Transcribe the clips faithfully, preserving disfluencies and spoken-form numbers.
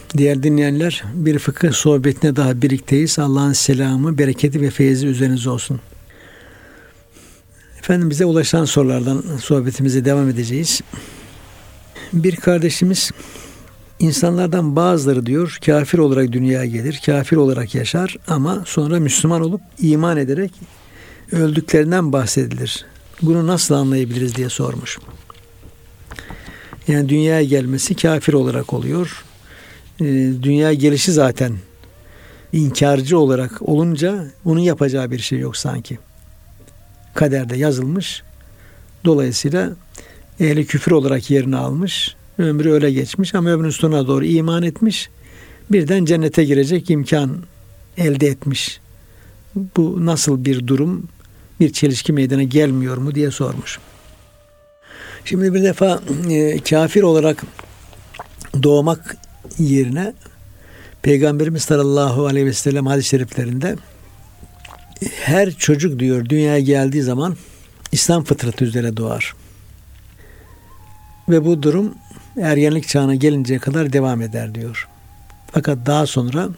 Değerli dinleyenler, bir fıkıh sohbetine daha birlikteyiz. Allah'ın selamı, bereketi ve feyzi üzerinize olsun. Efendim, bize ulaşan sorulardan sohbetimize devam edeceğiz. Bir kardeşimiz, insanlardan bazıları diyor, kafir olarak dünyaya gelir, kafir olarak yaşar ama sonra Müslüman olup iman ederek öldüklerinden bahsedilir. Bunu nasıl anlayabiliriz diye sormuş. Yani dünyaya gelmesi kafir olarak oluyor. Dünyaya gelişi zaten inkarcı olarak olunca onun yapacağı bir şey yok sanki. Kaderde yazılmış. Dolayısıyla ehli küfür olarak yerini almış. Ömrü öyle geçmiş ama ömrünün sonuna doğru iman etmiş. Birden cennete girecek imkan elde etmiş. Bu nasıl bir durum? Bir çelişki meydana gelmiyor mu diye sormuş. Şimdi bir defa e, kafir olarak doğmak yerine Peygamberimiz sallallahu aleyhi ve sellem hadis-i şeriflerinde her çocuk diyor dünyaya geldiği zaman İslam fıtratı üzere doğar. Ve bu durum ergenlik çağına gelinceye kadar devam eder diyor. Fakat daha sonra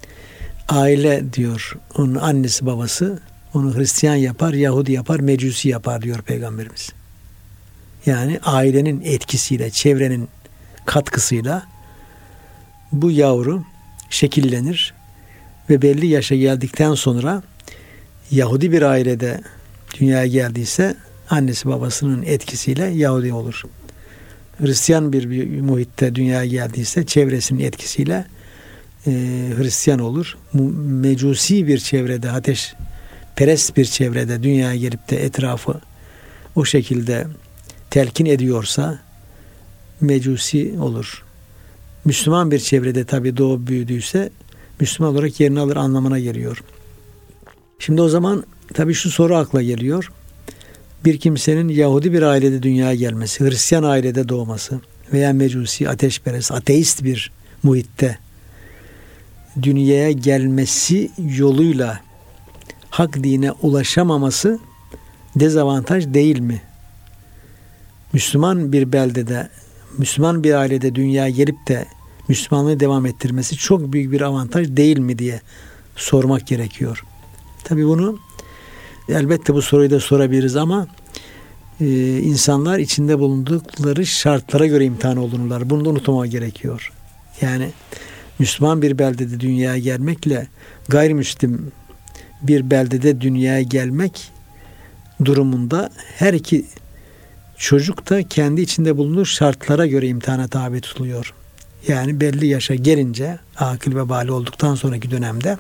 aile diyor, onun annesi babası onu Hristiyan yapar, Yahudi yapar, Mecusi yapar diyor Peygamberimiz. Yani ailenin etkisiyle, çevrenin katkısıyla bu yavru şekillenir ve belli yaşa geldikten sonra Yahudi bir ailede dünyaya geldiyse annesi babasının etkisiyle Yahudi olur. Hristiyan bir, bir muhitte dünyaya geldiyse çevresinin etkisiyle e, Hristiyan olur. Mecusi bir çevrede, ateşperest bir çevrede dünyaya gelip de etrafı o şekilde telkin ediyorsa Mecusi olur. Müslüman bir çevrede tabii doğup büyüdüyse Müslüman olarak yerini alır anlamına geliyor. Şimdi o zaman tabii şu soru akla geliyor. Bir kimsenin Yahudi bir ailede dünyaya gelmesi, Hristiyan ailede doğması veya Mecusi, ateşperest, ateist bir muhitte dünyaya gelmesi yoluyla hak dine ulaşamaması dezavantaj değil mi? Müslüman bir beldede, Müslüman bir ailede dünyaya gelip de Müslümanlığı devam ettirmesi çok büyük bir avantaj değil mi diye sormak gerekiyor. Tabii bunu elbette bu soruyu da sorabiliriz ama e, insanlar içinde bulundukları şartlara göre imtihan olunurlar. Bunu da unutmamak gerekiyor. Yani Müslüman bir beldede dünyaya gelmekle gayrimüslim bir beldede dünyaya gelmek durumunda her iki çocuk da kendi içinde bulunduğu şartlara göre imtihana tabi tutuluyor. Yani belli yaşa gelince, akıl ve bali olduktan sonraki dönemde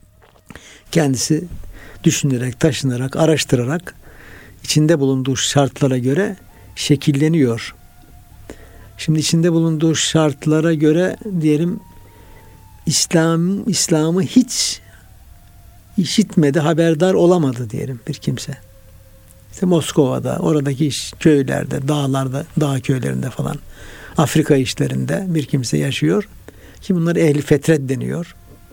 kendisi düşünerek, taşınarak, araştırarak içinde bulunduğu şartlara göre şekilleniyor. Şimdi içinde bulunduğu şartlara göre diyelim İslam İslam'ı hiç işitmedi, haberdar olamadı diyelim bir kimse. İşte Moskova'da, oradaki köylerde, dağlarda, dağ köylerinde falan, Afrika işlerinde bir kimse yaşıyor. Ki bunlar ehli fetret deniyor.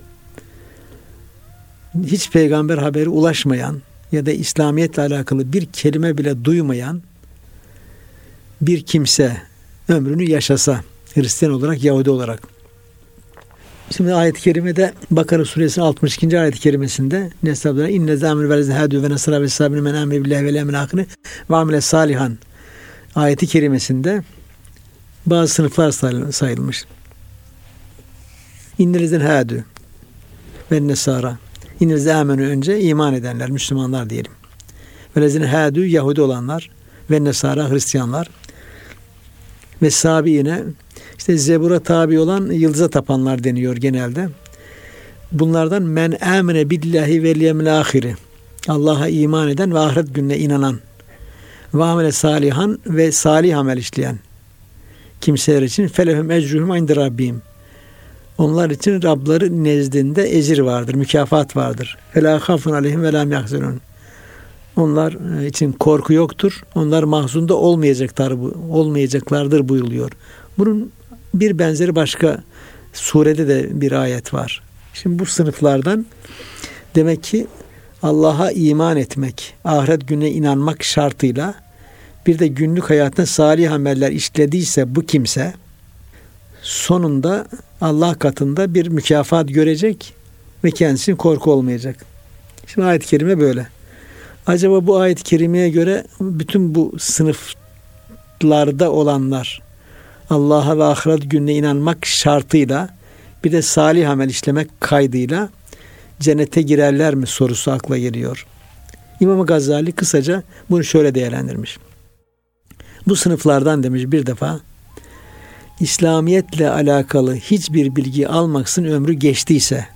Hiç peygamber haberi ulaşmayan ya da İslamiyetle alakalı bir kelime bile duymayan bir kimse ömrünü yaşasa, Hristiyan olarak, Yahudi olarak. Şimdi ayet-i kerimede Bakara suresinin altmış ikinci ayet-i kerimesinde Nesablara inne zamir ve zehadu ve nasra ve sabine men amri billahi ve lehmil ahire ve amile salihan ayet-i kerimesinde bazı sınıflar sayılmış. İnnelizden hadu ve nesara. İnnelizden amenü önce iman edenler, Müslümanlar diyelim. Ve lezine hadu Yahudi olanlar ve nesara Hristiyanlar. Ve sabiine işte Zebur'a tabi olan yıldıza tapanlar deniyor genelde. Bunlardan men amene billahi vel yevmil ahiri. Allah'a iman eden ve ahiret gününe inanan ve amele salihan ve salih amel işleyen kimseler için felehum ecruhum inde rabbihim. Onlar için Rabları nezdinde ecir vardır, mükafat vardır. Fela khafun aleyhim ve la yahzunun. Onlar için korku yoktur. Onlar mahzunda olmayacaklar, olmayacaklardır buyuruluyor. Bunun bir benzeri başka surede de bir ayet var. Şimdi bu sınıflardan demek ki Allah'a iman etmek, ahiret gününe inanmak şartıyla bir de günlük hayatında salih ameller işlediyse bu kimse sonunda Allah katında bir mükafat görecek ve kendisinin korku olmayacak. Şimdi ayet-i kerime böyle. Acaba bu ayet-i kerimeye göre bütün bu sınıflarda olanlar Allah'a ve ahiret gününe inanmak şartıyla bir de salih amel işlemek kaydıyla cennete girerler mi sorusu akla geliyor. İmam Gazali kısaca bunu şöyle değerlendirmiş. Bu sınıflardan demiş bir defa İslamiyetle alakalı hiçbir bilgi almaksın ömrü geçtiyse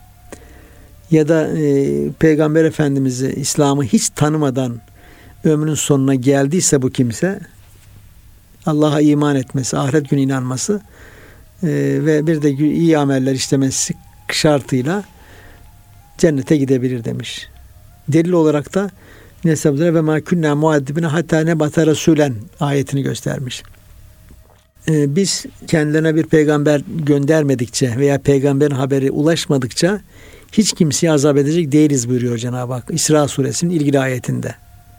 ya da e, Peygamber Efendimiz'i, İslam'ı hiç tanımadan ömrünün sonuna geldiyse bu kimse Allah'a iman etmesi, ahiret günü inanması e, ve bir de iyi ameller işlemesi şartıyla cennete gidebilir demiş. Delil olarak da Nesebdere ve ma kunna muaddibine hatta nebata rasulen ayetini göstermiş. Ee, biz kendilerine bir peygamber göndermedikçe veya peygamberin haberi ulaşmadıkça hiç kimseyi azap edecek değiliz buyuruyor Cenab-ı Hak İsra suresinin ilgili ayetinde.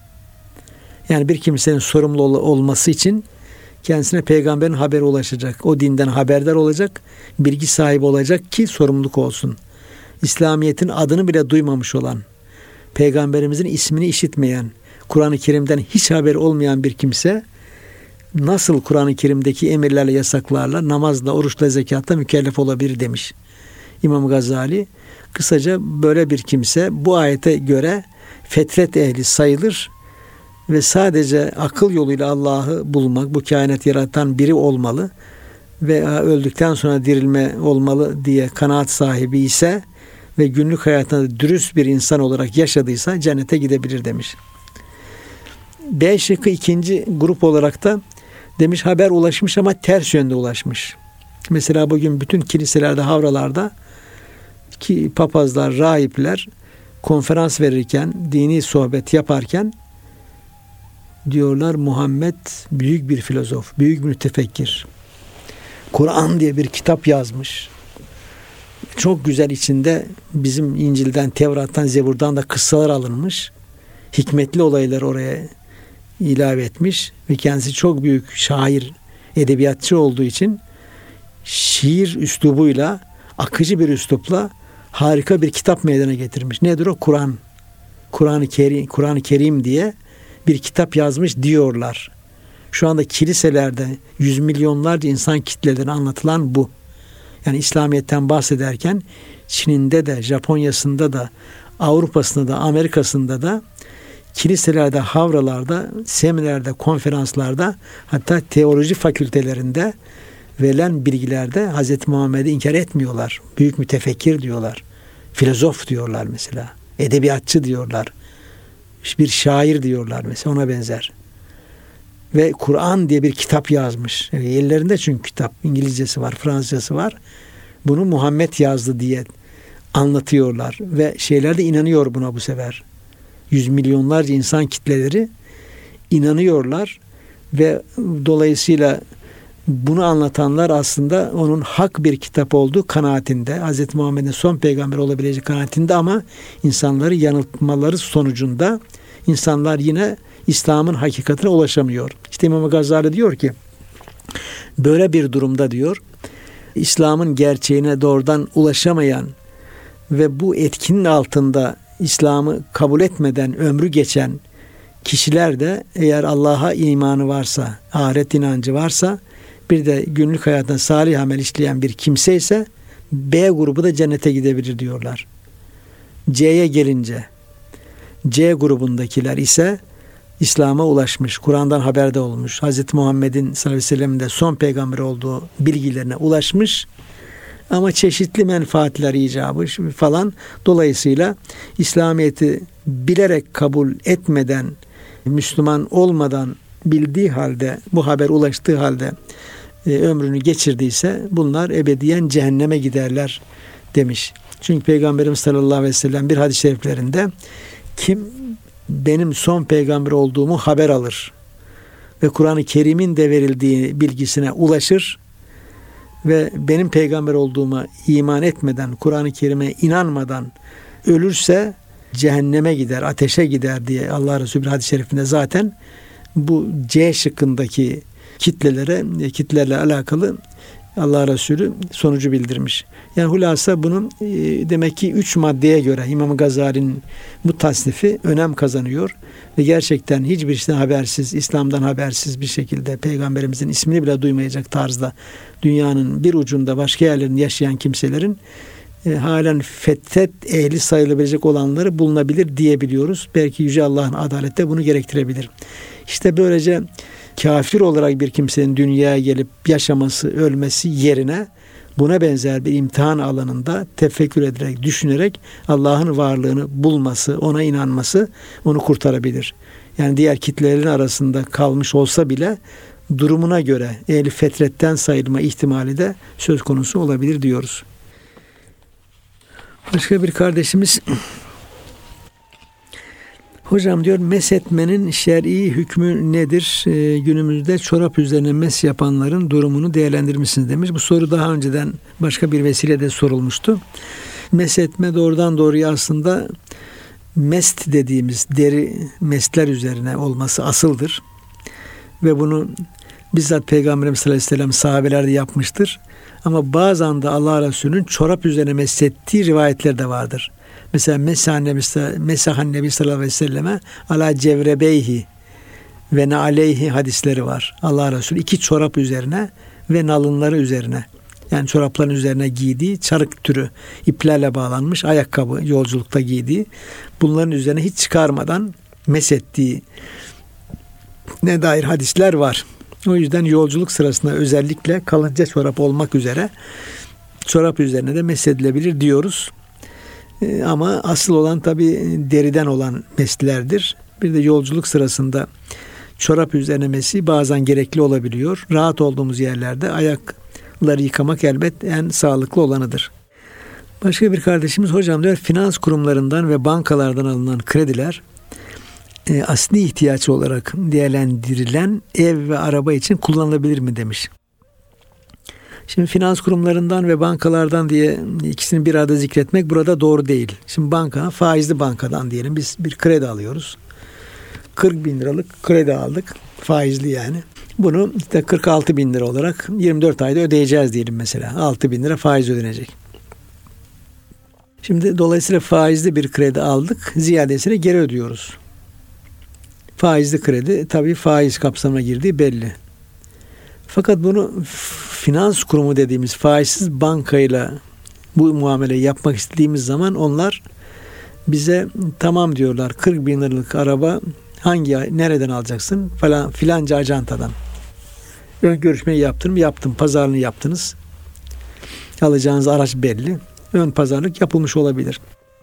Yani bir kimsenin sorumlu ol- olması için kendisine peygamberin haberi ulaşacak. O dinden haberdar olacak, bilgi sahibi olacak ki sorumluluk olsun. İslamiyet'in adını bile duymamış olan, Peygamberimizin ismini işitmeyen, Kur'an-ı Kerim'den hiç haberi olmayan bir kimse nasıl Kur'an-ı Kerim'deki emirlerle, yasaklarla, namazla, oruçla, zekatla mükellef olabilir demiş İmam Gazali. Kısaca böyle bir kimse bu ayete göre fetret ehli sayılır ve sadece akıl yoluyla Allah'ı bulmak, bu kainat yaratan biri olmalı ve öldükten sonra dirilme olmalı diye kanaat sahibi ise ve günlük hayatında dürüst bir insan olarak yaşadıysa cennete gidebilir demiş. B şıkkı ikinci grup olarak da demiş haber ulaşmış ama ters yönde ulaşmış. Mesela bugün bütün kiliselerde, havralarda ki papazlar, rahipler konferans verirken, dini sohbet yaparken diyorlar Muhammed büyük bir filozof, büyük bir mütefekkir. Kur'an diye bir kitap yazmış. Çok güzel içinde bizim İncil'den, Tevrat'tan, Zebur'dan da kıssalar alınmış. Hikmetli olayları oraya ilave etmiş ve kendisi çok büyük şair, edebiyatçı olduğu için şiir üslubuyla, akıcı bir üslupla harika bir kitap meydana getirmiş. Nedir o? Kur'an. Kur'an-ı Kerim, Kur'an-ı Kerim diye bir kitap yazmış diyorlar. Şu anda kiliselerde yüz milyonlarca insan kitlelerine anlatılan bu. Yani İslamiyet'ten bahsederken Çin'inde de, Japonya'sında da, Avrupa'sında da, Amerika'sında da kiliselerde, havralarda, seminerde, konferanslarda hatta teoloji fakültelerinde verilen bilgilerde Hz. Muhammed'i inkar etmiyorlar. Büyük mütefekkir diyorlar. Filozof diyorlar mesela. Edebiyatçı diyorlar. Bir şair diyorlar mesela, ona benzer. Ve Kur'an diye bir kitap yazmış. Yani ellerinde çünkü kitap. İngilizcesi var, Fransızcası var. Bunu Muhammed yazdı diye anlatıyorlar. Ve şeyler de inanıyor buna bu sefer. Yüz milyonlarca insan kitleleri inanıyorlar. Ve dolayısıyla bunu anlatanlar aslında onun hak bir kitap olduğu kanaatinde. Hz. Muhammed'in son peygamber olabileceği kanaatinde ama insanları yanıltmaları sonucunda insanlar yine İslam'ın hakikatine ulaşamıyor. İşte İmam Gazali diyor ki böyle bir durumda diyor İslam'ın gerçeğine doğrudan ulaşamayan ve bu etkinin altında İslam'ı kabul etmeden ömrü geçen kişiler de eğer Allah'a imanı varsa, ahiret inancı varsa bir de günlük hayatında salih amel işleyen bir kimse ise B grubu da cennete gidebilir diyorlar. C'ye gelince C grubundakiler ise İslam'a ulaşmış, Kur'an'dan haberde olmuş, Hz. Muhammed'in sallallahu aleyhi ve sellem'in de son peygamber olduğu bilgilerine ulaşmış ama çeşitli menfaatler icabı falan dolayısıyla İslamiyet'i bilerek kabul etmeden, Müslüman olmadan bildiği halde, bu haber ulaştığı halde e, ömrünü geçirdiyse bunlar ebediyen cehenneme giderler demiş. Çünkü Peygamberimiz sallallahu aleyhi ve sellem bir hadis-i şeriflerinde kim benim son peygamber olduğumu haber alır ve Kur'an-ı Kerim'in de verildiği bilgisine ulaşır ve benim peygamber olduğuma iman etmeden, Kur'an-ı Kerim'e inanmadan ölürse cehenneme gider, ateşe gider diye Allah Resulü bir hadis-i şerifinde zaten bu C şıkkındaki kitlelere, kitlerle alakalı Allah Resulü sonucu bildirmiş. Yani hulasa bunun e, demek ki üç maddeye göre İmam Gazali'nin bu tasnifi önem kazanıyor. Ve gerçekten hiçbir şeyden habersiz, İslam'dan habersiz bir şekilde Peygamberimizin ismini bile duymayacak tarzda dünyanın bir ucunda başka yerlerinde yaşayan kimselerin e, halen fethet ehli sayılabilecek olanları bulunabilir diyebiliyoruz. Belki Yüce Allah'ın adaleti bunu gerektirebilir. İşte böylece kafir olarak bir kimsenin dünyaya gelip yaşaması, ölmesi yerine buna benzer bir imtihan alanında tefekkür ederek, düşünerek Allah'ın varlığını bulması, ona inanması onu kurtarabilir. Yani diğer kitlelerin arasında kalmış olsa bile durumuna göre ehli fetretten sayılma ihtimali de söz konusu olabilir diyoruz. Başka bir kardeşimiz hocam diyor, meshetmenin şer'i hükmü nedir? Ee, günümüzde çorap üzerine mes yapanların durumunu değerlendirir misiniz demiş. Bu soru daha önceden başka bir vesilede sorulmuştu. Meshetme doğrudan doğruya aslında mest dediğimiz deri mestler üzerine olması asıldır. Ve bunu bizzat Peygamberimiz sallallahu aleyhi ve sellem sahabeler de yapmıştır. Ama bazen de Allah Resulü'nün çorap üzerine meshettiği rivayetler de vardır. Mesela Mesahan Nebi, Mesahan Nebi sallallahu aleyhi ve selleme ala cevrebeyhi ve ne aleyhi hadisleri var. Allah Resulü iki çorap üzerine ve nalınları üzerine, yani çorapların üzerine giydiği çarık türü iplerle bağlanmış ayakkabı yolculukta giydiği, bunların üzerine hiç çıkarmadan meshettiği ne dair hadisler var. O yüzden yolculuk sırasında özellikle kalınca çorap olmak üzere çorap üzerine de meshedilebilir diyoruz. Ama asıl olan tabi deriden olan meslerdir. Bir de yolculuk sırasında çorap üzerine mesi bazen gerekli olabiliyor. Rahat olduğumuz yerlerde ayakları yıkamak elbet en sağlıklı olanıdır. Başka bir kardeşimiz hocam diyor, finans kurumlarından ve bankalardan alınan krediler e, asli ihtiyaç olarak değerlendirilen ev ve araba için kullanılabilir mi demiş. Şimdi finans kurumlarından ve bankalardan diye ikisini bir arada zikretmek burada doğru değil. Şimdi banka, faizli bankadan diyelim biz bir kredi alıyoruz. kırk bin liralık kredi aldık. Faizli yani. Bunu işte kırk altı bin lira olarak yirmi dört ayda ödeyeceğiz diyelim mesela. altı bin lira faiz ödenecek. Şimdi dolayısıyla faizli bir kredi aldık. Ziyadesini geri ödüyoruz. Faizli kredi tabii faiz kapsamına girdiği belli. Fakat bunu finans kurumu dediğimiz faizsiz bankayla bu muameleyi yapmak istediğimiz zaman onlar bize tamam diyorlar, kırk bin liralık araba hangi nereden alacaksın falan filanca ajantadan. Ön görüşmeyi yaptım, yaptım, pazarlığını yaptınız. Alacağınız araç belli. Ön pazarlık yapılmış olabilir.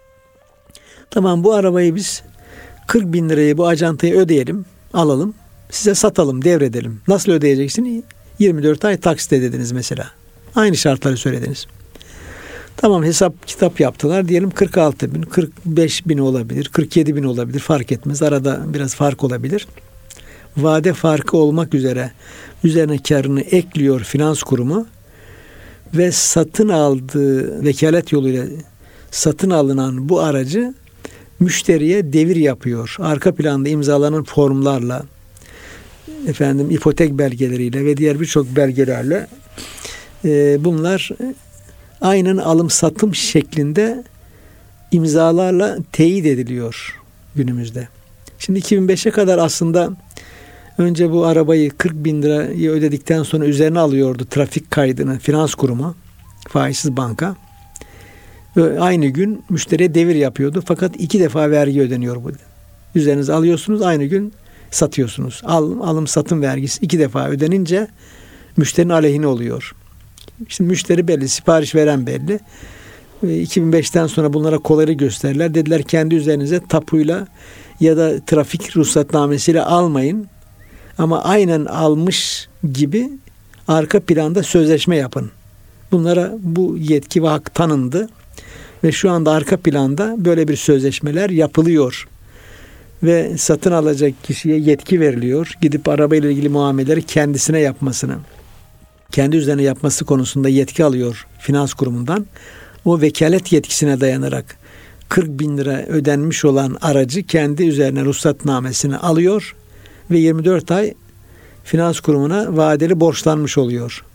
Tamam, bu arabayı biz kırk bin lirayı bu ajantaya ödeyelim, alalım, size satalım, devredelim. Nasıl ödeyeceksin? yirmi dört ay taksitle dediniz mesela. Aynı şartları söylediniz. Tamam, hesap kitap yaptılar. Diyelim kırk altı bin, kırk beş bin olabilir, kırk yedi bin olabilir. Fark etmez. Arada biraz fark olabilir. Vade farkı olmak üzere üzerine karını ekliyor finans kurumu ve satın aldığı vekalet yoluyla satın alınan bu aracı müşteriye devir yapıyor. Arka planda imzalanan formlarla, efendim ipotek belgeleriyle ve diğer birçok belgelerle e, bunlar aynen alım satım şeklinde imzalarla teyit ediliyor günümüzde. Şimdi iki bin beşe kadar aslında önce bu arabayı kırk bin lirayı ödedikten sonra üzerine alıyordu trafik kaydını finans kurumu, faizsiz banka. Ve aynı gün müşteriye devir yapıyordu. Fakat iki defa vergi ödeniyor bu. Üzerinize alıyorsunuz, aynı gün satıyorsunuz. Alım, alım satım vergisi iki defa ödenince müşterinin aleyhine oluyor. Şimdi müşteri belli, sipariş veren belli. iki bin beşten sonra bunlara kolaylık gösterdiler. Dediler kendi üzerinize tapuyla ya da trafik ruhsatnamesiyle almayın. Ama aynen almış gibi arka planda sözleşme yapın. Bunlara bu yetki ve hak tanındı. Ve şu anda arka planda böyle bir sözleşmeler yapılıyor. Ve satın alacak kişiye yetki veriliyor. Gidip arabayla ilgili muameleleri kendisine yapmasını, kendi üzerine yapması konusunda yetki alıyor finans kurumundan. O vekalet yetkisine dayanarak kırk bin lira ödenmiş olan aracı kendi üzerine ruhsatnamesini alıyor ve yirmi dört ay finans kurumuna vadeli borçlanmış oluyor.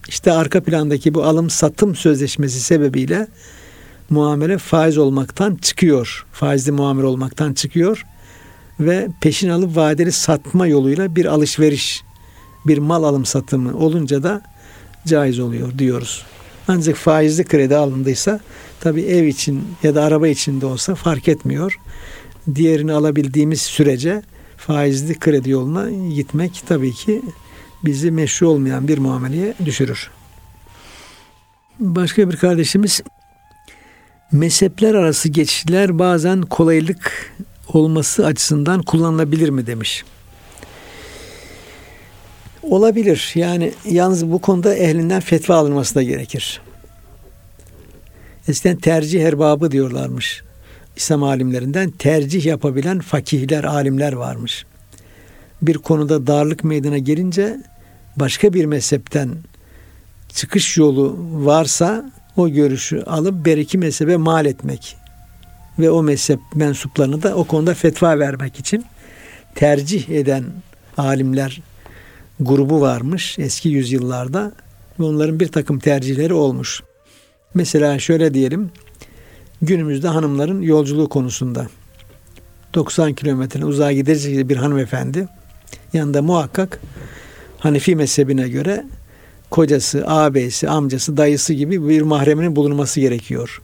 İşte arka plandaki bu alım satım sözleşmesi sebebiyle muamele faiz olmaktan çıkıyor. Faizli muamele olmaktan çıkıyor ve peşin alıp vadeli satma yoluyla bir alışveriş, bir mal alım satımı olunca da caiz oluyor diyoruz. Ancak faizli kredi alındıysa tabii ev için ya da araba için de olsa fark etmiyor. Diğerini alabildiğimiz sürece faizli kredi yoluna gitmek tabii ki bizi meşru olmayan bir muameleye düşürür. Başka bir kardeşimiz, mezhepler arası geçişler bazen kolaylık olması açısından kullanılabilir mi demiş. Olabilir. Yani yalnız bu konuda ehlinden fetva alınması da gerekir. Eskiden tercih erbabı diyorlarmış. İslam alimlerinden tercih yapabilen fakihler, alimler varmış. Bir konuda darlık meydana gelince başka bir mezhepten çıkış yolu varsa o görüşü alıp beriki mezhebe mal etmek ve o mezhep mensuplarını da o konuda fetva vermek için tercih eden alimler grubu varmış eski yüzyıllarda ve onların bir takım tercihleri olmuş. Mesela şöyle diyelim, günümüzde hanımların yolculuğu konusunda doksan kilometre uzağa gidecek bir hanımefendi yanında muhakkak Hanefi mezhebine göre kocası, ağabeysi, amcası, dayısı gibi bir mahreminin bulunması gerekiyor.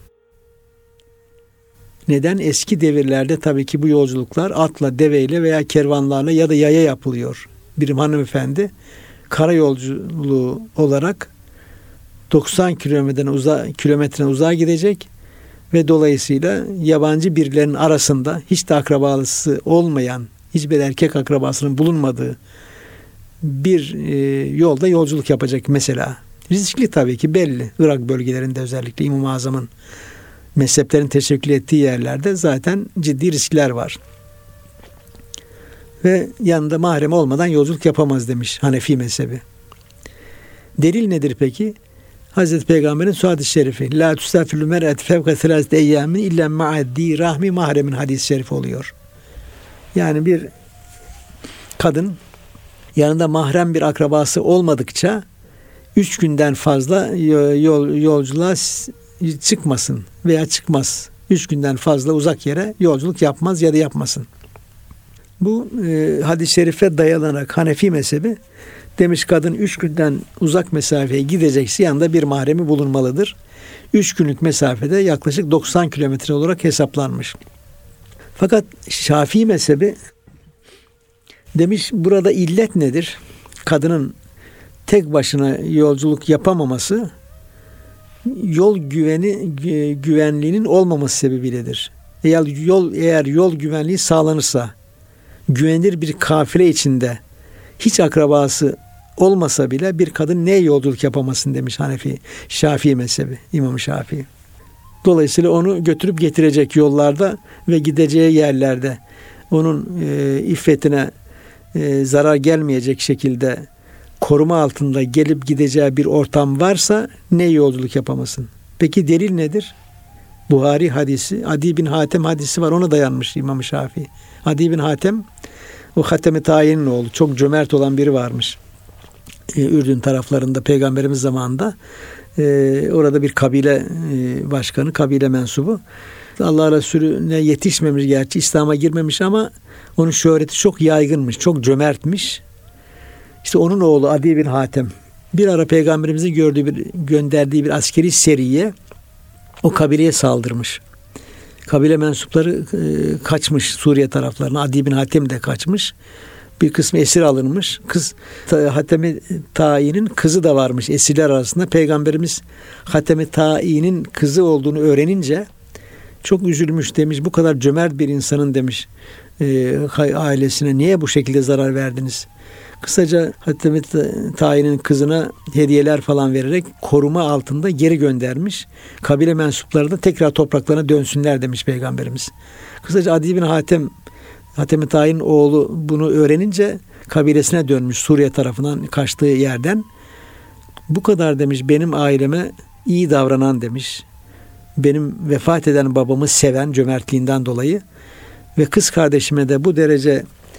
Neden? Eski devirlerde tabii ki bu yolculuklar atla, deveyle veya kervanlarla ya da yaya yapılıyor. Bir hanımefendi kara yolculuğu olarak doksan kilometreden uzağa, kilometreden uzağa gidecek ve dolayısıyla yabancı birilerinin arasında hiç de akrabalısı olmayan, hiçbir erkek akrabasının bulunmadığı bir e, yolda yolculuk yapacak mesela. Riskli tabii ki, belli. Irak bölgelerinde özellikle İmam-ı Azam'ın mezheplerin teşekkül ettiği yerlerde zaten ciddi riskler var. Ve yanında mahrem olmadan yolculuk yapamaz demiş Hanefi mezhebi. Delil nedir peki? Hazreti Peygamber'in su hadis-i şerifi. La tusafirul mer'et fevka selâsete eyyamin illa ma'addi rahmi mahremin hadis-i şerif oluyor. Yani bir kadın yanında mahrem bir akrabası olmadıkça üç günden fazla yol, yolculuğa çıkmasın veya çıkmaz. Üç günden fazla uzak yere yolculuk yapmaz ya da yapmasın. Bu e, hadis-i şerife dayanarak Hanefi mezhebi demiş, kadın üç günden uzak mesafeye gidecekse yanında bir mahremi bulunmalıdır. Üç günlük mesafede yaklaşık doksan kilometre olarak hesaplanmış. Fakat Şafii mezhebi demiş, burada illet nedir? Kadının tek başına yolculuk yapamaması yol güveni güvenliğinin olmaması sebebiyledir. Eğer yol eğer yol güvenliği sağlanırsa, güvenilir bir kafile içinde hiç akrabası olmasa bile bir kadın ne yolculuk yapamasın demiş Hanefi, Şafii mezhebi, İmam Şafii. Dolayısıyla onu götürüp getirecek yollarda ve gideceği yerlerde onun e, iffetine e, zarar gelmeyecek şekilde koruma altında gelip gideceği bir ortam varsa ne yolculuk yapamasın. Peki delil nedir? Buhari hadisi, Adi bin Hatem hadisi var, ona dayanmış İmam Şafii. Adi bin Hatem, o Hatem-i Tayin'in oğlu, çok cömert olan biri varmış. Ee, Ürdün taraflarında Peygamberimiz zamanında e, orada bir kabile e, başkanı, kabile mensubu. Allah Resulüne yetişmemiş gerçi, İslam'a girmemiş ama onun şöhreti çok yaygınmış, çok cömertmiş. İşte onun oğlu Adi bin Hatem bir ara Peygamberimizin gördüğü bir, gönderdiği bir askeri seriye o kabileye saldırmış. Kabile mensupları e, kaçmış Suriye taraflarına. Adi bin Hatem de kaçmış. Bir kısmı esir alınmış. Kız Hatem-i Ta'i'nin kızı da varmış esirler arasında. Peygamberimiz Hatem-i Ta'i'nin kızı olduğunu öğrenince çok üzülmüş, demiş bu kadar cömert bir insanın demiş e, ailesine niye bu şekilde zarar verdiniz? Kısaca Hatem-i Ta'i'nin kızına hediyeler falan vererek koruma altında geri göndermiş. Kabile mensupları da tekrar topraklarına dönsünler demiş Peygamberimiz. Kısaca Adi bin Hatem, Hatem-i Ta'i'nin oğlu bunu öğrenince kabilesine dönmüş, Suriye tarafından kaçtığı yerden. Bu kadar demiş benim aileme iyi davranan demiş. Benim vefat eden babamı seven cömertliğinden dolayı ve kız kardeşime de bu derece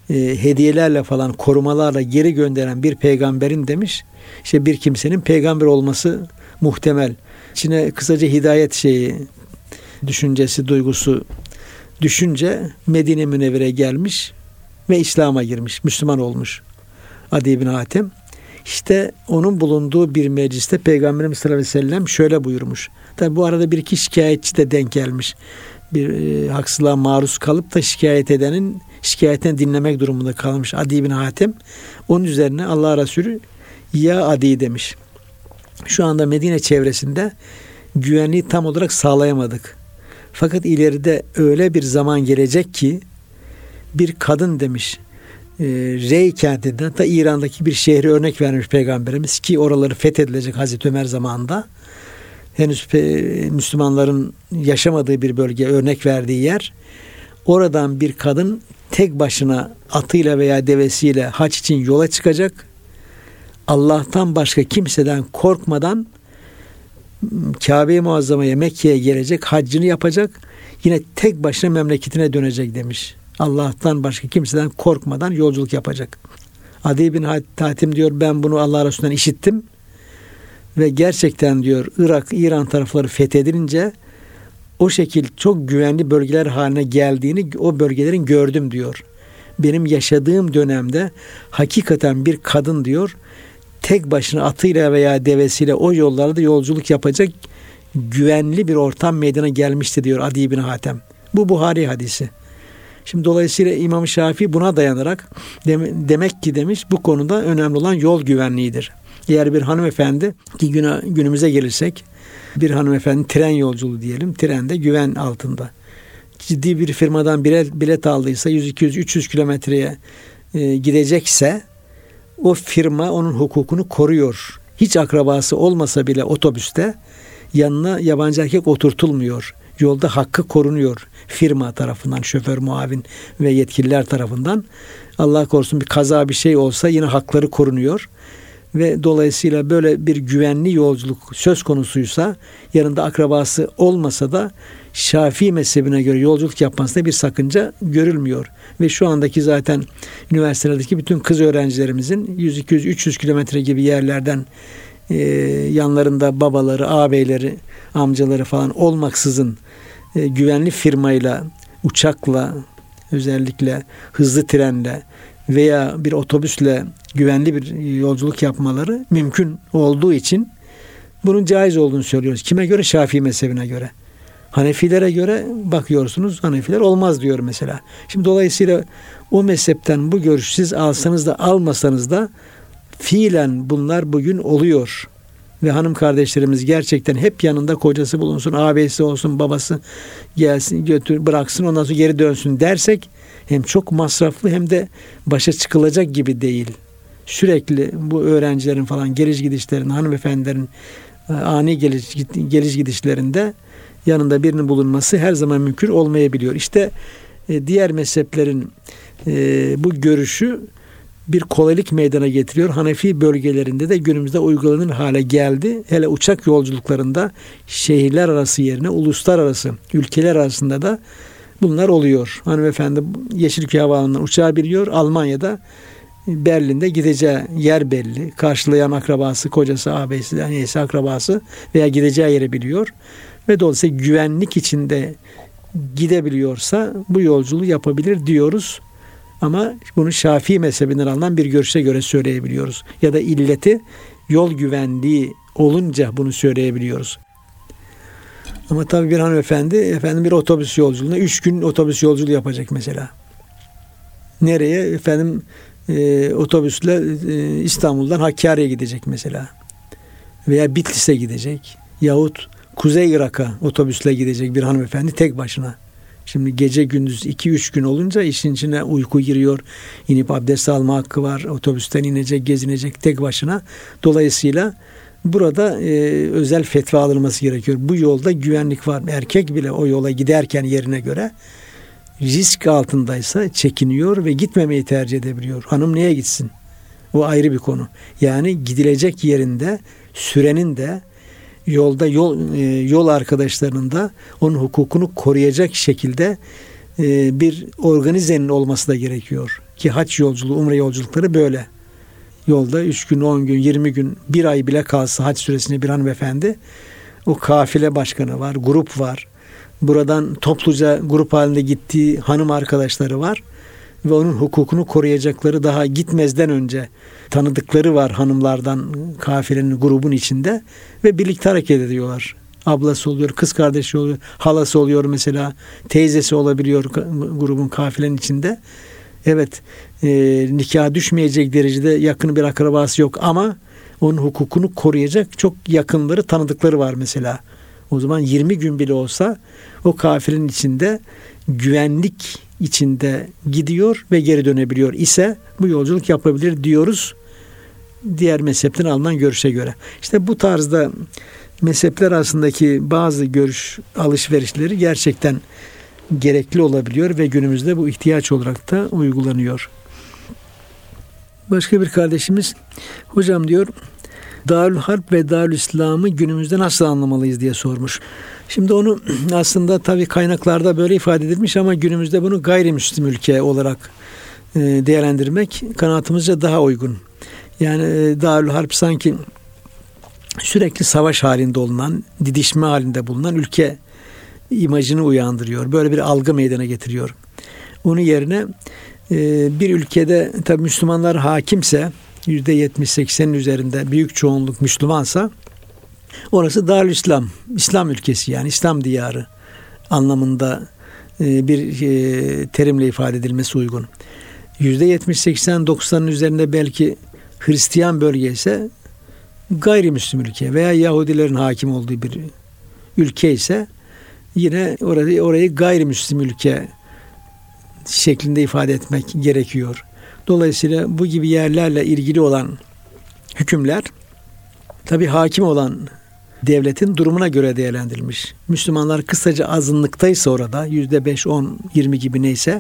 e, hediyelerle falan, korumalarla geri gönderen bir peygamberin demiş, işte bir kimsenin peygamber olması muhtemel. İçine kısaca hidayet şeyi, düşüncesi, duygusu düşünce Medine Münevvere gelmiş ve İslam'a girmiş, Müslüman olmuş Adi bin Hatem. İşte onun bulunduğu bir mecliste Peygamberimiz sallallahu aleyhi ve sellem şöyle buyurmuş. Tabi bu arada bir iki şikayetçi de denk gelmiş. Bir e, haksızlığa maruz kalıp da şikayet edenin şikayetini dinlemek durumunda kalmış Adi bin Hatem. Onun üzerine Allah Resulü ya Adi demiş. Şu anda Medine çevresinde güvenliği tam olarak sağlayamadık. Fakat ileride öyle bir zaman gelecek ki bir kadın demiş, e, Rey kentinden da İran'daki bir şehri örnek vermiş Peygamberimiz ki oraları fethedilecek Hazreti Ömer zamanında. Henüz pe- Müslümanların yaşamadığı bir bölge örnek verdiği yer. Oradan bir kadın tek başına atıyla veya devesiyle hac için yola çıkacak. Allah'tan başka kimseden korkmadan Kabe-i Muazzama'ya, Mekke'ye gelecek, haccını yapacak. Yine tek başına memleketine dönecek demiş. Allah'tan başka kimseden korkmadan yolculuk yapacak. Adi bin Hatim diyor, ben bunu Allah Resulü'nden işittim. Ve gerçekten diyor Irak, İran tarafları fethedilince o şekil çok güvenli bölgeler haline geldiğini o bölgelerin gördüm diyor. Benim yaşadığım dönemde hakikaten bir kadın diyor tek başına atıyla veya devesiyle o yollarda yolculuk yapacak güvenli bir ortam meydana gelmişti diyor Adi bin Hatem. Bu Buhari hadisi. Şimdi dolayısıyla İmam Şafii buna dayanarak demek ki demiş bu konuda önemli olan yol güvenliğidir. Eğer bir hanımefendi ki güne, günümüze gelirsek bir hanımefendi tren yolculuğu diyelim, trende güven altında. Ciddi bir firmadan bilet, bilet aldıysa yüz iki yüz üç yüz kilometreye e, gidecekse o firma onun hukukunu koruyor. Hiç akrabası olmasa bile otobüste yanına yabancı erkek oturtulmuyor. Yolda hakkı korunuyor firma tarafından, şoför, muavin ve yetkililer tarafından. Allah korusun bir kaza bir şey olsa yine hakları korunuyor. Ve dolayısıyla böyle bir güvenli yolculuk söz konusuysa yanında akrabası olmasa da Şafii mezhebine göre yolculuk yapmasında bir sakınca görülmüyor. Ve şu andaki zaten üniversitelerdeki bütün kız öğrencilerimizin yüz iki yüz üç yüz kilometre gibi yerlerden e, yanlarında babaları, ağabeyleri, amcaları falan olmaksızın e, güvenli firmayla, uçakla, özellikle hızlı trenle veya bir otobüsle güvenli bir yolculuk yapmaları mümkün olduğu için bunun caiz olduğunu söylüyoruz. Kime göre? Şafii mezhebine göre. Hanefilere göre bakıyorsunuz, Hanefiler olmaz diyor mesela. Şimdi dolayısıyla o mezhepten bu görüşü siz alsanız da almasanız da fiilen bunlar bugün oluyor. Ve hanım kardeşlerimiz gerçekten hep yanında kocası bulunsun, ağabeysi olsun, babası gelsin, götür, bıraksın, ondan sonra geri dönsün dersek hem çok masraflı hem de başa çıkılacak gibi değil. Sürekli bu öğrencilerin falan geliş gidişlerinde, hanımefendilerin ani geliş, geliş gidişlerinde yanında birinin bulunması her zaman mümkün olmayabiliyor. İşte diğer mezheplerin bu görüşü bir kolaylık meydana getiriyor. Hanefi bölgelerinde de günümüzde uygulanır hale geldi. Hele uçak yolculuklarında şehirler arası yerine uluslararası, ülkeler arasında da bunlar oluyor. Hanımefendi Yeşilköy Havaalanı'ndan uçağa biniyor. Almanya'da Berlin'de gideceği yer belli. Karşılayan akrabası, kocası, ağabeysi, neyse akrabası veya gideceği yeri biliyor. Ve dolayısıyla güvenlik içinde gidebiliyorsa bu yolculuğu yapabilir diyoruz. Ama bunu Şafii mezhebinden alınan bir görüşe göre söyleyebiliyoruz. Ya da illeti yol güvenliği olunca bunu söyleyebiliyoruz. Ama tabii bir hanımefendi efendim bir otobüs yolculuğuna üç gün otobüs yolculuğu yapacak mesela. Nereye? Efendim e, otobüsle e, İstanbul'dan Hakkari'ye gidecek mesela. Veya Bitlis'e gidecek. Yahut Kuzey Irak'a otobüsle gidecek bir hanımefendi tek başına. Şimdi gece gündüz iki üç gün olunca işin içine uyku giriyor. İnip abdest alma hakkı var. Otobüsten inecek, gezinecek tek başına. Dolayısıyla burada e, özel fetva alınması gerekiyor. Bu yolda güvenlik var. Erkek bile o yola giderken yerine göre risk altındaysa çekiniyor ve gitmemeyi tercih edebiliyor. Hanım niye gitsin? O ayrı bir konu. Yani gidilecek yerinde sürenin de yolda yol e, yol arkadaşlarının da onun hukukunu koruyacak şekilde e, bir organizenin olması da gerekiyor. Ki hac yolculuğu, umre yolculukları böyle. Yolda üç gün, on gün, yirmi gün, bir ay bile kalsa hac süresinde bir hanımefendi, o kafile başkanı var, grup var. Buradan topluca grup halinde gittiği hanım arkadaşları var. Ve onun hukukunu koruyacakları, daha gitmezden önce tanıdıkları var hanımlardan, kafilenin, grubun içinde. Ve birlikte hareket ediyorlar. Ablası oluyor, kız kardeşi oluyor, halası oluyor mesela, teyzesi olabiliyor grubun, kafilenin içinde. Evet, e, nikaha düşmeyecek derecede yakın bir akrabası yok ama onun hukukunu koruyacak çok yakınları, tanıdıkları var mesela. O zaman yirmi gün bile olsa o kafilenin içinde güvenlik içinde gidiyor ve geri dönebiliyor ise bu yolculuk yapabilir diyoruz diğer mezhepten alınan görüşe göre. İşte bu tarzda mezhepler arasındaki bazı görüş alışverişleri gerçekten gerekli olabiliyor ve günümüzde bu ihtiyaç olarak da uygulanıyor. Başka bir kardeşimiz, hocam diyor, Darül Harp ve Darül İslam'ı günümüzde nasıl anlamalıyız diye sormuş. Şimdi onu aslında tabii kaynaklarda böyle ifade edilmiş ama günümüzde bunu gayrimüslim ülke olarak değerlendirmek kanaatimizce daha uygun. Yani Darül Harp sanki sürekli savaş halinde olunan, didişme halinde bulunan ülke imajını uyandırıyor. Böyle bir algı meydana getiriyor. Onun yerine bir ülkede tabii Müslümanlar hakimse, yüzde yetmiş seksenin üzerinde büyük çoğunluk Müslümansa, orası Darül İslam, İslam ülkesi, yani İslam diyarı anlamında bir terimle ifade edilmesi uygun. yüzde yetmiş seksen doksanın üzerinde belki Hristiyan bölge ise gayrimüslim ülke veya Yahudilerin hakim olduğu bir ülke ise yine orayı, orayı gayrimüslim ülke şeklinde ifade etmek gerekiyor. Dolayısıyla bu gibi yerlerle ilgili olan hükümler tabii hakim olan devletin durumuna göre değerlendirilmiş. Müslümanlar kısaca azınlıktaysa orada yüzde beş, on, yirmi gibi neyse,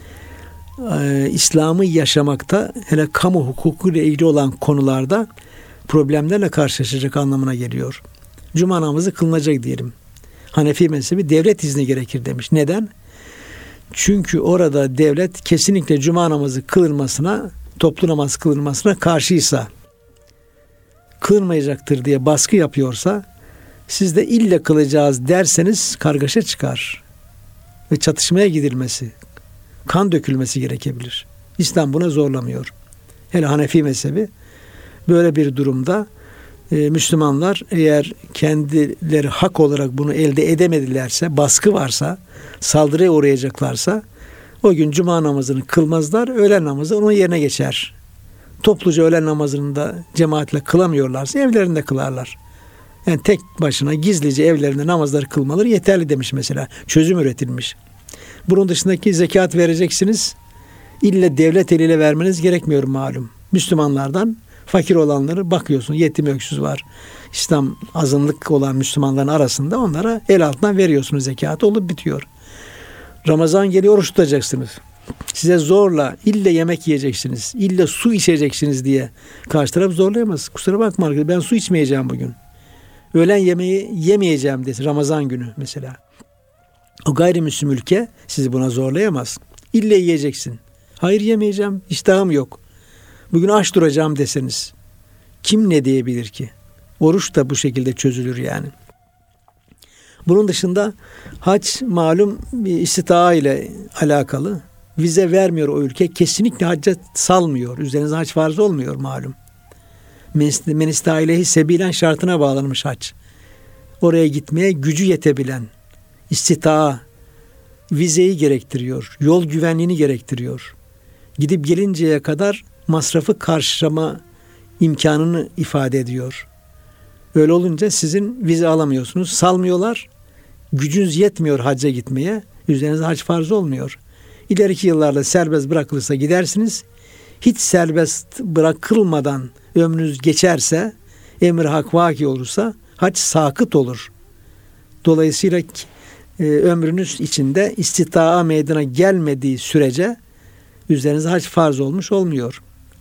e, İslam'ı yaşamakta, hele kamu hukuku ile ilgili olan konularda problemlerle karşılaşacak anlamına geliyor. Cuma namazı kılınacak diyelim. Hanefi mezhebi devlet izni gerekir demiş. Neden? Çünkü orada devlet kesinlikle cuma namazı kılınmasına, toplu namaz kılınmasına karşıysa, kılınmayacaktır diye baskı yapıyorsa, siz de ille kılacağız derseniz kargaşa çıkar ve çatışmaya gidilmesi, kan dökülmesi gerekebilir. İslam buna zorlamıyor. Hele Hanefi mezhebi böyle bir durumda e, Müslümanlar eğer kendileri hak olarak bunu elde edemedilerse, baskı varsa, saldırıya uğrayacaklarsa o gün cuma namazını kılmazlar, öğlen namazı onun yerine geçer. Topluca öğlen namazını da cemaatle kılamıyorlarsa evlerinde kılarlar. Yani tek başına gizlice evlerinde namazları kılmaları yeterli demiş mesela. Çözüm üretilmiş. Bunun dışındaki zekat vereceksiniz. İlle devlet eliyle vermeniz gerekmiyor malum. Müslümanlardan fakir olanları bakıyorsun, yetim öksüz var. İslam azınlık olan Müslümanların arasında onlara el altından veriyorsunuz zekatı, olup bitiyor. Ramazan geliyor, oruç tutacaksınız. Size zorla ille yemek yiyeceksiniz, ille su içeceksiniz diye karşı taraf zorlayamaz. Kusura bakma arkadaşlar, ben su içmeyeceğim bugün. Öğlen yemeği yemeyeceğim desin Ramazan günü mesela. O gayrimüslim ülke sizi buna zorlayamaz. İlle yiyeceksin. Hayır, yemeyeceğim, iştahım yok. Bugün aç duracağım deseniz kim ne diyebilir ki? Oruç da bu şekilde çözülür yani. Bunun dışında hac malum bir istitaa ile alakalı. Vize vermiyor o ülke. Kesinlikle hacca salmıyor. Üzerinize hac farz olmuyor malum. Men istailehi sebilen şartına bağlanmış hac. Oraya gitmeye gücü yetebilen, istitaa, vizeyi gerektiriyor. Yol güvenliğini gerektiriyor. Gidip gelinceye kadar masrafı karşılama imkanını ifade ediyor. Öyle olunca sizin vize alamıyorsunuz. Salmıyorlar. Gücünüz yetmiyor hacca gitmeye. Üzerinize hac farz olmuyor. İleriki yıllarda serbest bırakılırsa gidersiniz. Hiç serbest bırakılmadan ömrünüz geçerse, emir hak vaki olursa hac sakıt olur. Dolayısıyla e, ömrünüz içinde istitaa meydana gelmediği sürece üzerinize hac farz olmuş olmuyor.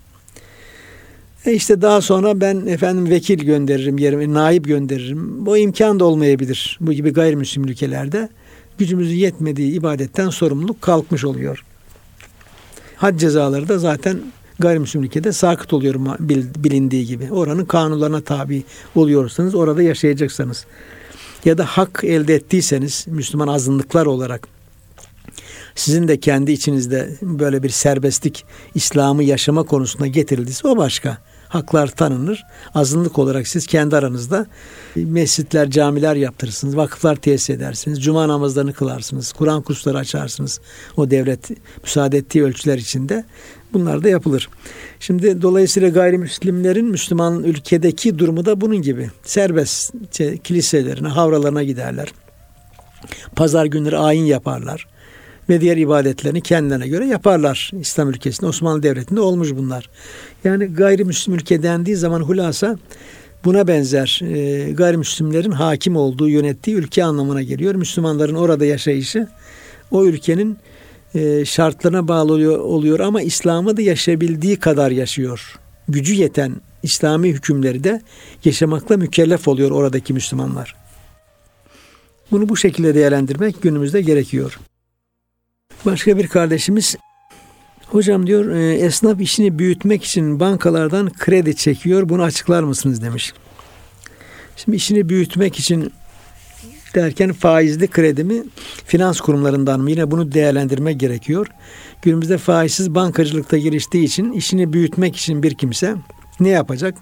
E işte daha sonra ben efendim vekil gönderirim, yerime naip gönderirim. Bu imkan da olmayabilir. Bu gibi gayrimüslim ülkelerde gücümüzün yetmediği ibadetten sorumluluk kalkmış oluyor. Had cezaları da zaten gayrimüslim ülkede sakıt oluyor bilindiği gibi. Oranın kanunlarına tabi oluyorsanız orada yaşayacaksınız. Ya da hak elde ettiyseniz Müslüman azınlıklar olarak sizin de kendi içinizde böyle bir serbestlik, İslam'ı yaşama konusunda getirildiyse o başka. Haklar tanınır. Azınlık olarak siz kendi aranızda mescitler, camiler yaptırırsınız. Vakıflar tesis edersiniz. Cuma namazlarını kılarsınız. Kur'an kursları açarsınız. O devlet müsaade ettiği ölçüler içinde. Bunlar da yapılır. Şimdi dolayısıyla gayrimüslimlerin Müslüman ülkedeki durumu da bunun gibi. Serbest işte, kiliselerine, havralarına giderler. Pazar günleri ayin yaparlar. Ve diğer ibadetlerini kendilerine göre yaparlar. İslam ülkesinde, Osmanlı Devleti'nde olmuş bunlar. Yani gayrimüslim ülke dendiği zaman hulasa buna benzer e, gayrimüslimlerin hakim olduğu, yönettiği ülke anlamına geliyor. Müslümanların orada yaşayışı o ülkenin e, şartlarına bağlı oluyor, oluyor ama İslam'ı da yaşayabildiği kadar yaşıyor. Gücü yeten İslami hükümleri de yaşamakla mükellef oluyor oradaki Müslümanlar. Bunu bu şekilde değerlendirmek günümüzde gerekiyor. Başka bir kardeşimiz, hocam diyor, esnaf işini büyütmek için bankalardan kredi çekiyor. Bunu açıklar mısınız demiş. Şimdi işini büyütmek için derken faizli kredi mi, finans kurumlarından mı? Yine bunu değerlendirmek gerekiyor. Günümüzde faizsiz bankacılıkta geliştiği için işini büyütmek için bir kimse ne yapacak?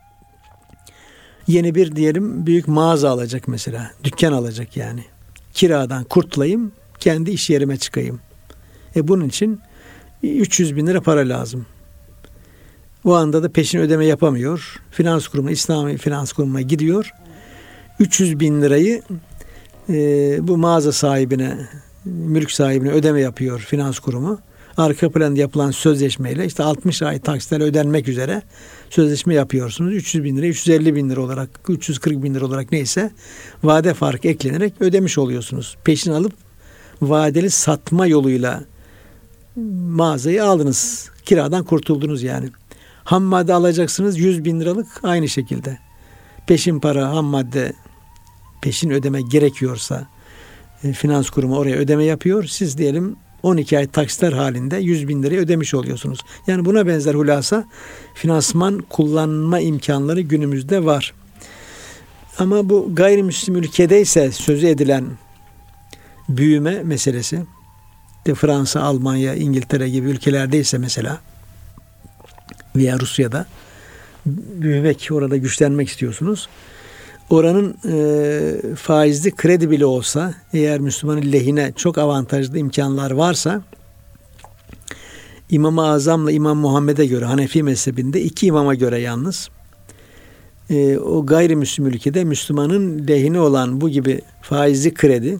Yeni bir diyelim büyük mağaza alacak mesela. Dükkan alacak yani. Kiradan kurtulayım, kendi iş yerime çıkayım. E bunun için üç yüz bin lira para lazım. O anda da peşin ödeme yapamıyor. Finans kurumuna, İslami finans kurumuna gidiyor. üç yüz bin lirayı e, bu mağaza sahibine, mülk sahibine ödeme yapıyor finans kurumu. Arka planda yapılan sözleşmeyle işte altmış ay taksitlerle ödenmek üzere sözleşme yapıyorsunuz. üç yüz bin lira, üç yüz elli bin lira olarak, üç yüz kırk bin lira olarak neyse vade farkı eklenerek ödemiş oluyorsunuz. Peşin alıp vadeli satma yoluyla mağazayı aldınız. Kiradan kurtuldunuz yani. Ham madde alacaksınız yüz bin liralık aynı şekilde. Peşin para, ham madde peşin ödeme gerekiyorsa e, finans kurumu oraya ödeme yapıyor. Siz diyelim on iki ay taksitler halinde yüz bin lirayı ödemiş oluyorsunuz. Yani buna benzer hulasa finansman kullanma imkanları günümüzde var. Ama bu gayrimüslim ülkedeyse sözü edilen büyüme meselesi, de Fransa, Almanya, İngiltere gibi ülkelerdeyse mesela veya Rusya'da büyümek, orada güçlenmek istiyorsunuz. Oranın e, faizli kredi bile olsa, eğer Müslümanın lehine çok avantajlı imkanlar varsa, İmam-ı Azam'la İmam Muhammed'e göre, Hanefi mezhebinde iki imama göre yalnız, e, o gayrimüslim ülkede Müslümanın lehine olan bu gibi faizli kredi,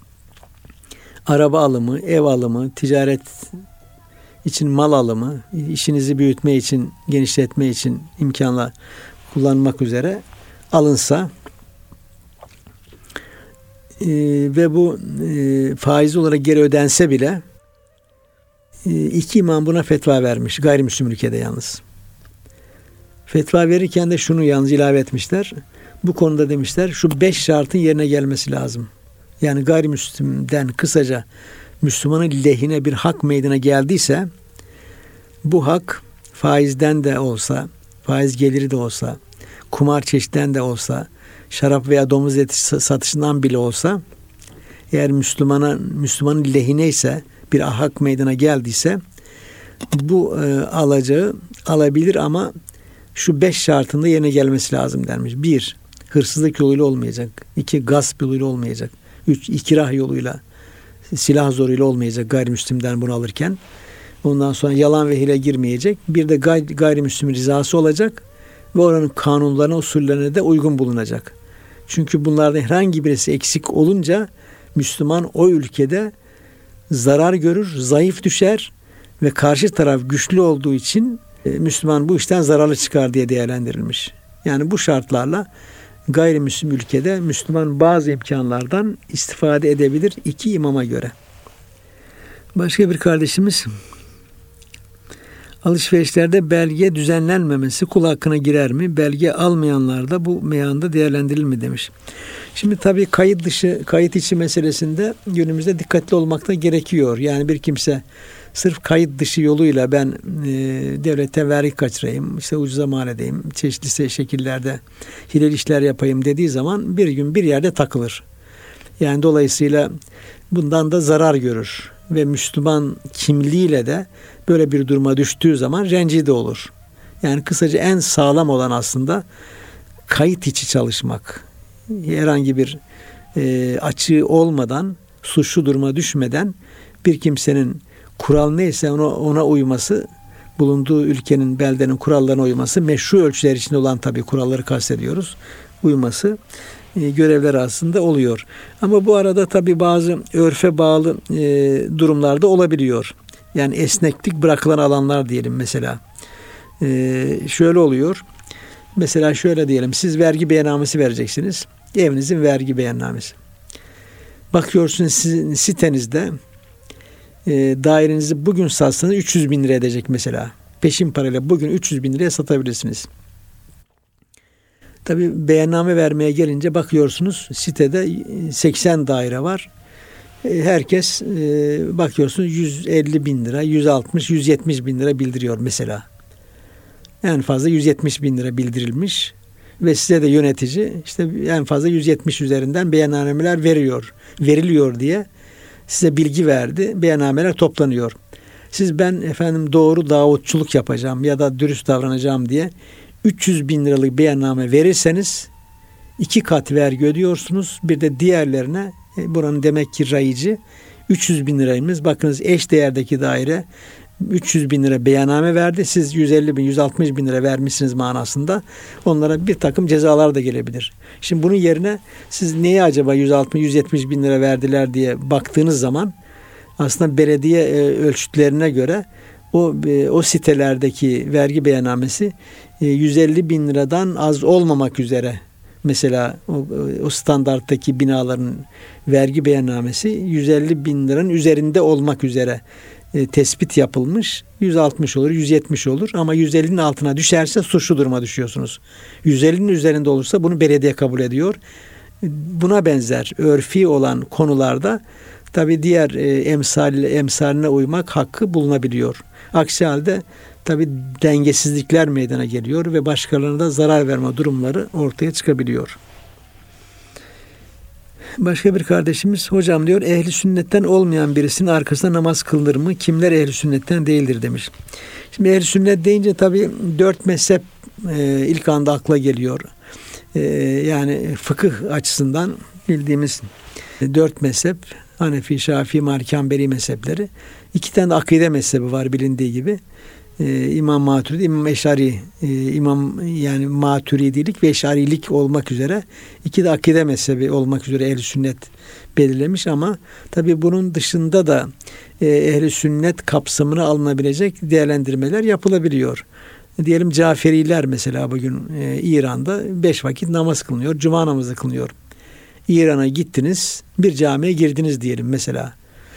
araba alımı, ev alımı, ticaret için mal alımı, işinizi büyütme için, genişletme için imkanlar kullanmak üzere alınsa e, ve bu e, faiz olarak geri ödense bile e, iki imam buna fetva vermiş. Gayrimüslim ülkede yalnız. Fetva verirken de şunu yalnız ilave etmişler. Bu konuda demişler şu beş şartın yerine gelmesi lazım. Yani gayrimüslimden kısaca Müslümanın lehine bir hak meydana geldiyse bu hak faizden de olsa, faiz geliri de olsa, kumar çeşitten de olsa, şarap veya domuz eti satışından bile olsa, eğer Müslümana, Müslümanın lehine ise bir hak meydana geldiyse bu e, alacağı alabilir ama şu beş şartında yerine gelmesi lazım denmiş. Bir, hırsızlık yoluyla olmayacak. İki, gasp yoluyla olmayacak. Üç, ikrah yoluyla, silah zoruyla olmayacak gayrimüslimden bunu alırken. Ondan sonra yalan ve hile girmeyecek. Bir de gay, gayrimüslimin rızası olacak ve oranın kanunlarına, usullerine de uygun bulunacak. Çünkü bunlardan herhangi birisi eksik olunca Müslüman o ülkede zarar görür, zayıf düşer ve karşı taraf güçlü olduğu için e, Müslüman bu işten zararlı çıkar diye değerlendirilmiş. Yani bu şartlarla gayrimüslim ülkede Müslüman bazı imkanlardan istifade edebilir iki imama göre. Başka bir kardeşimiz, alışverişlerde belge düzenlenmemesi kul hakkına girer mi? Belge almayanlar da bu meyanda değerlendirilir mi demiş. Şimdi tabii kayıt dışı, kayıt içi meselesinde günümüzde dikkatli olmak da gerekiyor. Yani bir kimse sırf kayıt dışı yoluyla ben e, devlete vergi kaçırayım, işte ucuza mal edeyim, çeşitli şekillerde hilal işler yapayım dediği zaman bir gün bir yerde takılır. Yani dolayısıyla bundan da zarar görür ve Müslüman kimliğiyle de böyle bir duruma düştüğü zaman rencide olur. Yani kısaca en sağlam olan aslında kayıt içi çalışmak. Herhangi bir e, açığı olmadan, suçlu duruma düşmeden bir kimsenin kural neyse ona, ona uyması, bulunduğu ülkenin, beldenin kurallarına uyması, meşru ölçüler içinde olan tabii kuralları kastediyoruz, uyması e, görevler aslında oluyor. Ama bu arada tabii bazı örfe bağlı e, durumlarda olabiliyor. Yani esneklik bırakılan alanlar diyelim mesela. E, şöyle oluyor. Mesela şöyle diyelim, siz vergi beyannamesi vereceksiniz. Evinizin vergi beyannamesi. Bakıyorsunuz sizin sitenizde e, dairenizi bugün satsanız üç yüz bin lira edecek mesela. Peşin parayla bugün üç yüz bin liraya satabilirsiniz. Tabii beyanname vermeye gelince bakıyorsunuz sitede seksen daire var. E, herkes e, bakıyorsunuz yüz elli bin lira, yüz altmış, yüz yetmiş bin lira bildiriyor mesela. En fazla yüz yetmiş bin lira bildirilmiş ve size de yönetici işte en fazla yüz yetmiş üzerinden beyannameler veriyor, veriliyor diye size bilgi verdi. Beyannameler toplanıyor. Siz ben efendim doğru davutçuluk yapacağım ya da dürüst davranacağım diye üç yüz bin liralık beyanname verirseniz iki kat vergi ödüyorsunuz. Bir de diğerlerine e, buranın demek ki rayıcı üç yüz bin lirayımız. Bakınız eş değerdeki daire üç yüz bin lira beyanname verdi. Siz yüz elli bin, yüz altmış bin lira vermişsiniz manasında. Onlara bir takım cezalar da gelebilir. Şimdi bunun yerine siz neye acaba yüz altmış, yüz yetmiş bin lira verdiler diye baktığınız zaman aslında belediye ölçütlerine göre o o sitelerdeki vergi beyannamesi yüz elli bin liradan az olmamak üzere. Mesela o, o standarttaki binaların vergi beyannamesi yüz elli bin liranın üzerinde olmak üzere E, tespit yapılmış. yüz altmış olur, yüz yetmiş olur ama yüz ellinin altına düşerse suçlu duruma düşüyorsunuz. yüz ellinin üzerinde olursa bunu belediye kabul ediyor. Buna benzer örfi olan konularda tabii diğer e, emsal, emsaline uymak hakkı bulunabiliyor. Aksi halde tabii dengesizlikler meydana geliyor ve başkalarına da zarar verme durumları ortaya çıkabiliyor. Başka bir kardeşimiz, hocam diyor, ehli sünnetten olmayan birisinin arkasında namaz kılınır mı? Kimler ehli sünnetten değildir demiş. Şimdi ehli sünnet deyince tabii dört mezhep e, ilk anda akla geliyor. E, yani fıkıh açısından bildiğimiz dört mezhep, Hanefi, Şafii, Maliki, Hanbeli mezhepleri. İki tane de akide mezhebi var bilindiği gibi. Ee, İmam Maturidi, İmam Eşari, e, İmam yani Maturidilik ve Eşarilik olmak üzere iki de akide mezhebi olmak üzere ehl-i sünnet belirlemiş ama tabii bunun dışında da e, ehl-i sünnet kapsamına alınabilecek değerlendirmeler yapılabiliyor. Diyelim Caferiler mesela bugün e, İran'da beş vakit namaz kılınıyor, cuma namazı kılınıyor. İran'a gittiniz, bir camiye girdiniz diyelim mesela.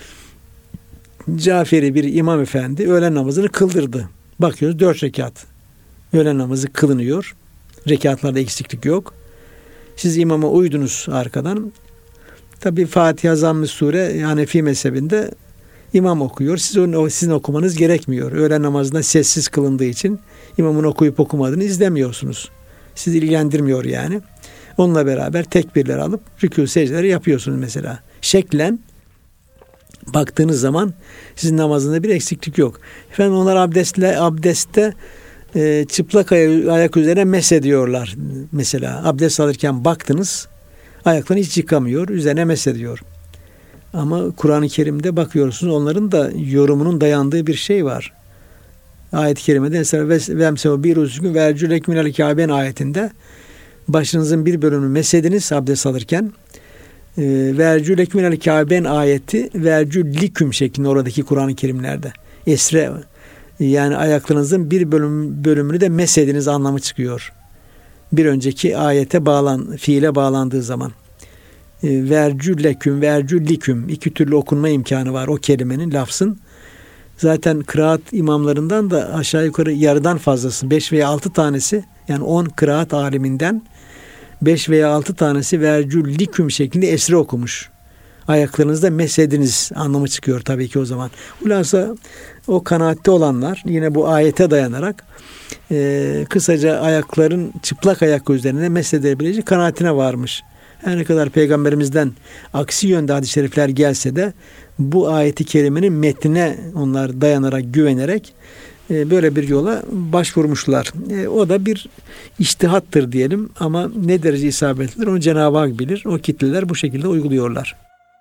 Caferi bir imam efendi öğlen namazını kıldırdı. Bakıyoruz dört rekat. Öğlen namazı kılınıyor. Rekatlarda eksiklik yok. Siz imama uydunuz arkadan. Tabi Fatiha, Zamm-ı Sure Hanefi mezhebinde imam okuyor. Siz onu, sizin okumanız gerekmiyor. Öğlen namazında sessiz kılındığı için imamın okuyup okumadığını izlemiyorsunuz. Sizi ilgilendirmiyor yani. Onunla beraber tekbirler alıp rükû secdeleri yapıyorsunuz mesela. Şeklen baktığınız zaman sizin namazında bir eksiklik yok. Efendim onlar abdestle abdestte e, çıplak ay- ayak üzerine mesediyorlar. Mesela abdest alırken baktınız ayaklarını hiç yıkamıyor. Üzerine mesediyor. Ama Kur'an-ı Kerim'de bakıyorsunuz onların da yorumunun dayandığı bir şey var. Ayet-i kerimede mesela vemsehu bir uzun vercülek minel kâben ayetinde başınızın bir bölümünü mesediniz abdest alırken. Vercülek minel kâben ayeti vercülliküm şeklinde oradaki Kur'an-ı Kerimlerde. Esre yani ayaklarınızın bir bölüm, bölümünü de mesediniz anlamı çıkıyor. Bir önceki ayete bağlan, fiile bağlandığı zaman. Vercüleküm, vercülliküm iki türlü okunma imkanı var o kelimenin, lafzın. Zaten kıraat imamlarından da aşağı yukarı yarıdan fazlası, beş veya altı tanesi yani on kıraat aliminden beş veya altı tanesi vercül liküm şeklinde esre okumuş. Ayaklarınızda mesediniz anlamı çıkıyor tabii ki o zaman. Hulasa o kanaatte olanlar yine bu ayete dayanarak e, kısaca ayakların çıplak ayak üzerine mesedebileceği kanaatine varmış. Her ne kadar Peygamberimizden aksi yönde hadis-i şerifler gelse de bu ayeti kerimenin metnine onlar dayanarak, güvenerek e, böyle bir yola başvurmuşlar. E, o da bir içtihattır diyelim ama ne derece isabetlidir onu Cenab-ı Hak bilir. O kitleler bu şekilde uyguluyorlar.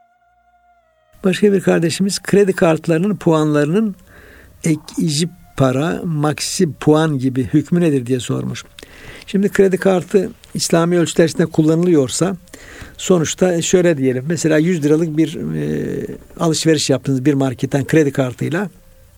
Başka bir kardeşimiz kredi kartlarının puanlarının ek icip para, maksi puan gibi hükmü nedir diye sormuş. Şimdi kredi kartı İslami ölçüler içinde kullanılıyorsa sonuçta şöyle diyelim. Mesela yüz liralık bir e, alışveriş yaptınız bir marketten kredi kartıyla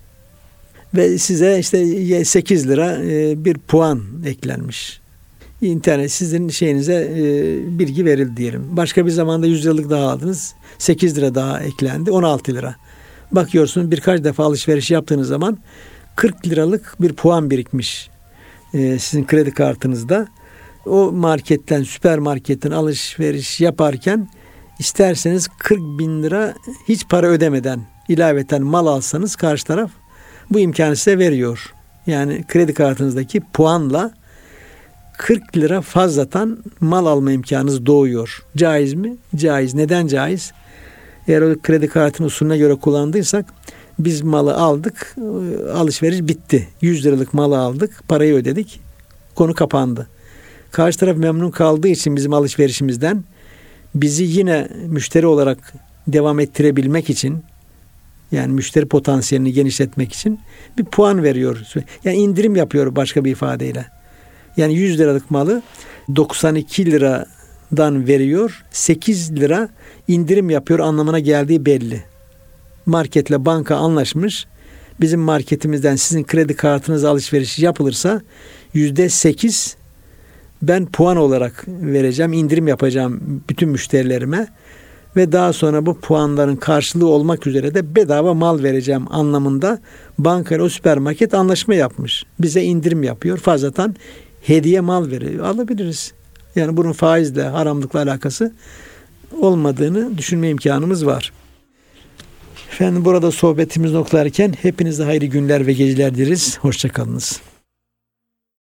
ve size işte sekiz lira e, bir puan eklenmiş. İnternet sizin şeyinize e, bilgi verildi diyelim. Başka bir zamanda yüz liralık daha aldınız. sekiz lira daha eklendi. on altı lira. Bakıyorsunuz birkaç defa alışveriş yaptığınız zaman kırk liralık bir puan birikmiş e, sizin kredi kartınızda. O marketten, süpermarketten alışveriş yaparken isterseniz kırk bin lira hiç para ödemeden ilaveten mal alsanız karşı taraf bu imkanı size veriyor. Yani kredi kartınızdaki puanla kırk lira fazlatan mal alma imkanınız doğuyor. Caiz mi? Caiz. Neden caiz? Eğer o kredi kartının usulüne göre kullandıysak biz malı aldık, alışveriş bitti. yüz liralık malı aldık, parayı ödedik, konu kapandı. Karşı taraf memnun kaldığı için bizim alışverişimizden bizi yine müşteri olarak devam ettirebilmek için yani müşteri potansiyelini genişletmek için bir puan veriyor. Yani indirim yapıyor başka bir ifadeyle. Yani yüz liralık malı doksan iki liradan veriyor. sekiz lira indirim yapıyor anlamına geldiği belli. Marketle banka anlaşmış. Bizim marketimizden sizin kredi kartınız alışveriş yapılırsa yüzde sekiz ben puan olarak vereceğim, indirim yapacağım bütün müşterilerime ve daha sonra bu puanların karşılığı olmak üzere de bedava mal vereceğim anlamında bankayla o süpermarket anlaşma yapmış. Bize indirim yapıyor. Fazladan hediye mal veriyor. Alabiliriz. Yani bunun faizle, haramlıkla alakası olmadığını düşünme imkanımız var. Efendim burada sohbetimiz noktalarken hepinize hayırlı günler ve geceler dileriz. Hoşça kalınız.